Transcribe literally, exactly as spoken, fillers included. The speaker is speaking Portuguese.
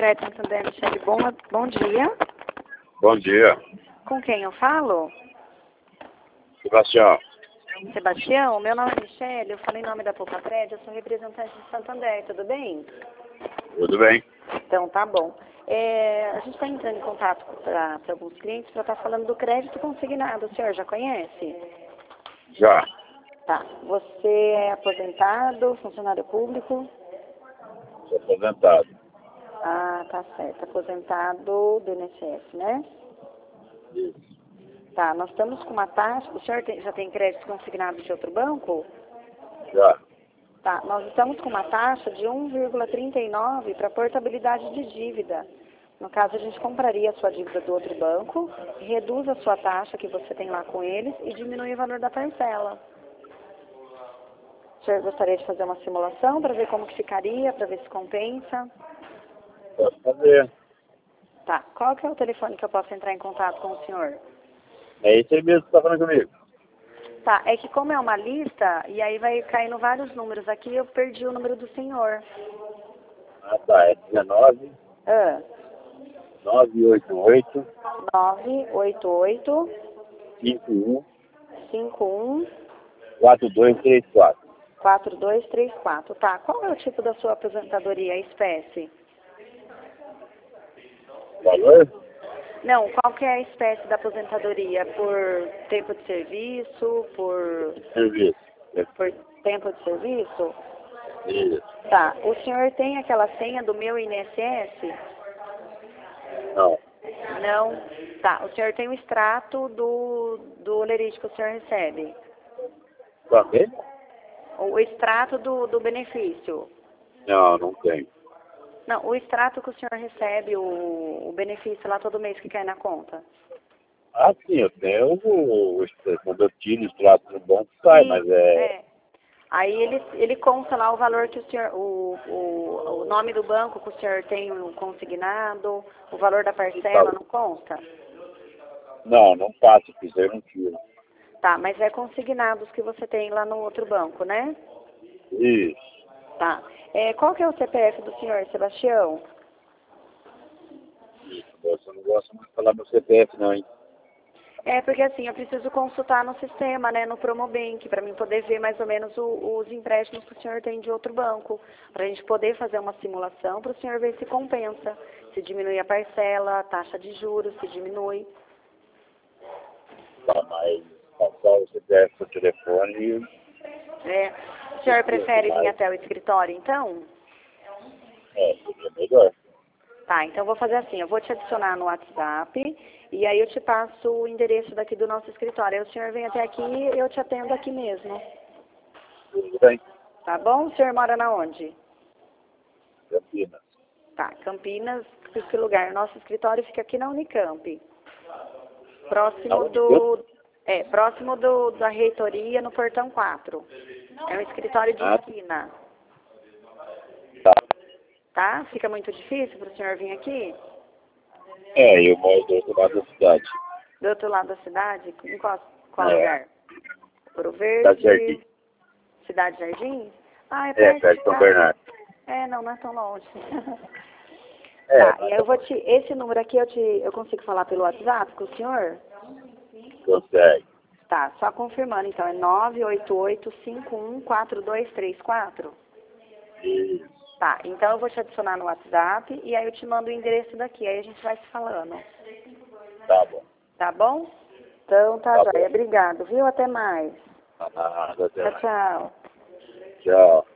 Crédito Santander, Michele, bom, bom dia. Bom dia. Com quem eu falo? Sebastião. Sebastião, meu nome é Michele, eu falo em nome da Poupa Crédito, eu sou representante de Santander, tudo bem? Tudo bem? Então, tá bom. É, a gente está entrando em contato para alguns clientes para estar falando do crédito consignado, o senhor já conhece? Já. Tá. Você é aposentado, funcionário público? Sou aposentado. Ah, tá certo. Aposentado do I N S S, né? Isso. Tá, nós estamos com uma taxa. O senhor tem, já tem crédito consignado de outro banco? Já. Tá, nós estamos com uma taxa de um vírgula trinta e nove para portabilidade de dívida. No caso, a gente compraria a sua dívida do outro banco, reduz a sua taxa que você tem lá com eles e diminui o valor da parcela. O senhor gostaria de fazer uma simulação para ver como que ficaria, para ver se compensa? Posso fazer. Tá, qual que é o telefone que eu posso entrar em contato com o senhor? É esse aí mesmo que você está falando comigo. Tá, é que como é uma lista, e aí vai caindo vários números aqui, eu perdi o número do senhor. Ah, tá. É dezenove, Ah, nove oito oito, nove oito oito, cinco um, cinco um, quatro dois três quatro. quatro dois três quatro. Tá, qual é o tipo da sua aposentadoria, a espécie? Valor? Não, qual que é a espécie da aposentadoria? Por tempo de serviço, por, Serviço. por tempo de serviço? Isso. Tá, o senhor tem aquela senha do meu I N S S? Não. Não. Tá, o senhor tem o extrato do, do olerite que o senhor recebe? Também? O extrato do, do benefício? Não, não tem. Não, o extrato que o senhor recebe, o, o benefício lá todo mês que cai na conta? Ah, sim, eu tenho o, o quando eu tiro o extrato no banco sai, Sim, mas é... é. Aí ele, ele consta lá o valor que o senhor, o, o, o nome do banco que o senhor tem um consignado, o valor da parcela, não consta? Não, não faço, isso aí eu não tiro. Tá, mas é consignados que você tem lá no outro banco, né? Isso. Tá. É, qual que é o C P F do senhor, Sebastião? Isso. Você não gosta muito de falar meu C P F, não, hein? É, porque assim, eu preciso consultar no sistema, né, no Promobank, para mim poder ver mais ou menos o, os empréstimos que o senhor tem de outro banco, para a gente poder fazer uma simulação para o senhor ver se compensa, se diminui a parcela, a taxa de juros, se diminui. Tá, mas passar o C P F pro telefone e... É, o senhor prefere vir até o escritório, então? É, seria melhor. Tá, então eu vou fazer assim, eu vou te adicionar no WhatsApp e aí eu te passo o endereço daqui do nosso escritório. Aí o senhor vem até aqui e eu te atendo aqui mesmo. Tudo bem. Tá bom? O senhor mora na onde? Campinas. Tá, Campinas, que lugar? Nosso escritório fica aqui na Unicamp. Próximo Aonde do... É, próximo do, da reitoria no Portão quatro. É um escritório de Ah. esquina. Tá. Tá? Fica muito difícil para o senhor vir aqui? É, eu moro do outro lado da cidade. Do outro lado da cidade? Em qual, qual É. lugar? Ouro Cidade Verde? Jardim. Cidade Jardim? Ah, é É, perto perto de de São casa. Bernardo. É, não, não é tão longe. É, Tá, e mas aí eu vou te... Esse número aqui eu, te, eu consigo falar pelo WhatsApp com o senhor? consegue. Tá, só confirmando então, é nove oito oito, cinco um quatro dois três quatro? Isso. Tá, então eu vou te adicionar no WhatsApp e aí eu te mando o endereço daqui, aí a gente vai se falando. Tá bom. Tá bom? Então tá, Tá joia. bom. Obrigado, viu? Até mais. Nada, até Tchau, mais. tchau. Tchau.